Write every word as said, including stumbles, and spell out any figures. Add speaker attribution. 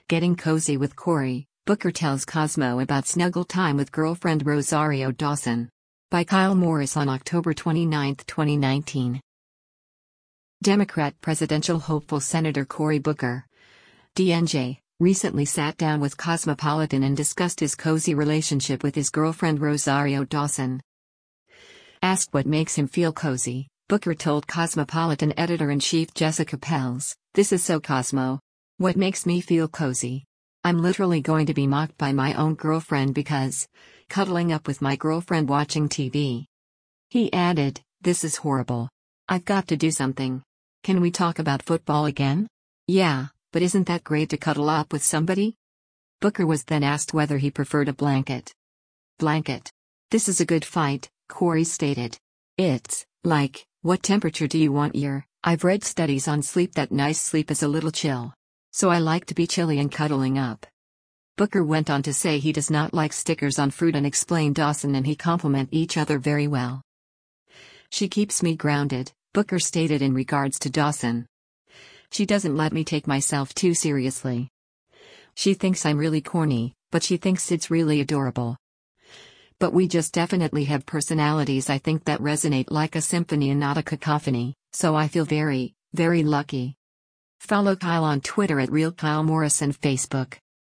Speaker 1: Getting cozy with Cory, Booker tells Cosmo about snuggle time with girlfriend Rosario Dawson. By Kyle Morris on October twenty-ninth, twenty nineteen. Democrat presidential hopeful Senator Cory Booker, D N J, recently sat down with Cosmopolitan and discussed his cozy relationship with his girlfriend Rosario Dawson. Asked what makes him feel cozy, Booker told Cosmopolitan editor-in-chief Jessica Pelz, "This is so Cosmo. What makes me feel cozy? I'm literally going to be mocked by my own girlfriend because cuddling up with my girlfriend watching T V." He added, "This is horrible. I've got to do something. Can we talk about football again? Yeah, but isn't that great to cuddle up with somebody?" Booker was then asked whether he preferred a blanket. "Blanket. This is a good fight," Cory stated. "It's like, what temperature do you want your? I've read studies on sleep that nice sleep is a little chill. So I like to be chilly and cuddling up." Booker went on to say he does not like stickers on fruit and explained Dawson and he complement each other very well. "She keeps me grounded," Booker stated in regards to Dawson. "She doesn't let me take myself too seriously. She thinks I'm really corny, but she thinks it's really adorable. But we just definitely have personalities I think that resonate like a symphony and not a cacophony, so I feel very, very lucky." Follow Kyle on Twitter at Real Kyle Morris and Facebook.